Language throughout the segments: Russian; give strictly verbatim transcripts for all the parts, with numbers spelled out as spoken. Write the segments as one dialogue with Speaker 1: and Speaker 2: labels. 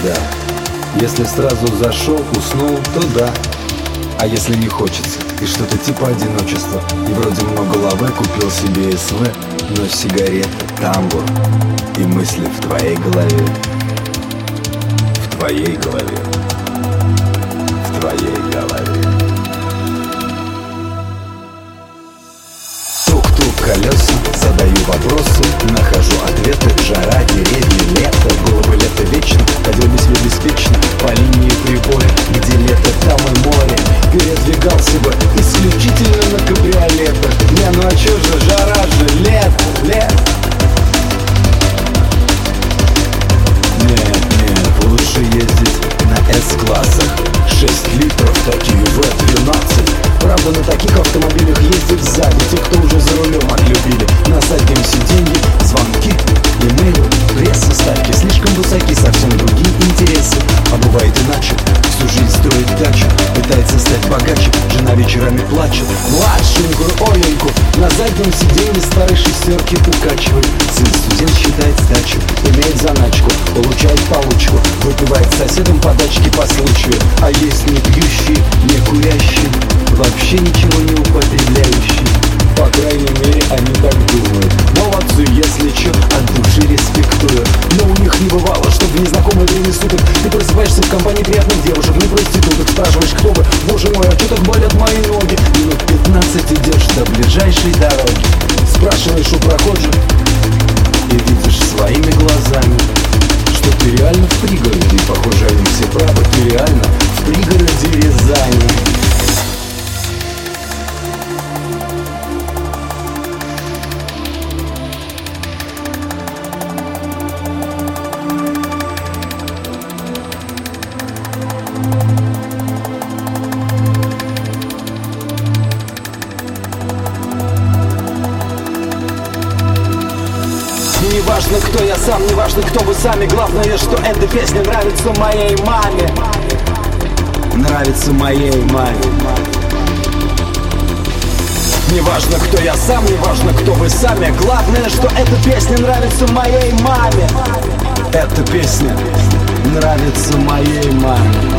Speaker 1: поезда. Если сразу зашел, уснул, то да. А если не хочется, и что-то типа одиночества, и вроде много лавы, купил себе СВ, но сигареты, тамбур и мысли в твоей голове. В твоей голове. В твоей голове. Тук-тук колеса, задаю вопросы, нахожу ответы. Жара, деревья, лето, было бы лето вечно, ходил бы себе беспечно по линии прибоя, где лето, там и море. Передвигался бы исключительно на кабриолетах. Не, ну а чё же, жара же, лето, лето. Нет, нет, лучше ездить на С-классах. Шесть литров, такие В двенадцать. Правда, на таких автомобилях ездят сзади те, кто уже за рулем отлюбили. На заднем сиденье звонки, имейлы, пресса, ставки слишком высоки, совсем другие интересы. А бывает иначе, всю жизнь строит дачу, пытается стать богаче, жена вечерами плачет. Младшенькую Оленьку на заднем сиденье старой шестерки укачивает. Сын студент считает сдачу, имеет заначку, получает получку, выпивает с соседом подачки по случаю. А есть не пьющие, не курящие, вообще ничего не употребляющие. По крайней мере, они так думают. Молодцы, если чё, от души респектую. Но у них не бывало, чтоб в незнакомое время суток ты просыпаешься в компании приятных девушек, не проституток. Спрашиваешь, кто вы? Боже мой, а чё так болят мои ноги? Минут пятнадцать идешь до ближайшей дороги. Спрашиваешь у прохожих и видишь своими глазами, что ты реально в пригороде. И похоже, они все правы, ты реально в пригороде Рязани.
Speaker 2: Не важно, кто я сам, не важно, кто вы сами. Главное, что эта песня нравится моей маме.
Speaker 1: Нравится моей маме.
Speaker 2: Не важно, кто я сам, не важно, кто вы сами. Главное, что эта песня нравится моей маме.
Speaker 1: Эта песня нравится моей маме.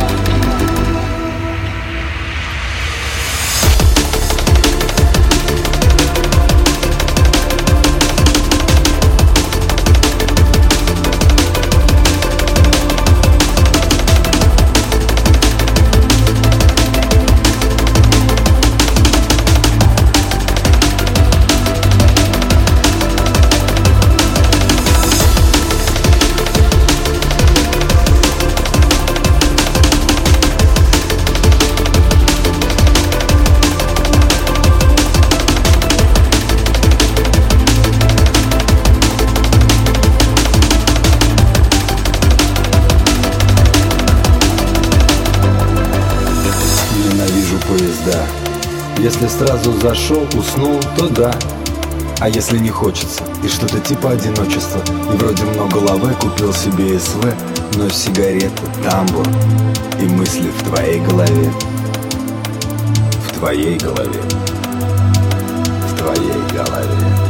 Speaker 1: Поезда. Если сразу зашел, уснул, то да. А если не хочется, и что-то типа одиночества, и вроде много лавы, купил себе СВ, но сигареты, тамбур и мысли в твоей голове. В твоей голове. В твоей голове.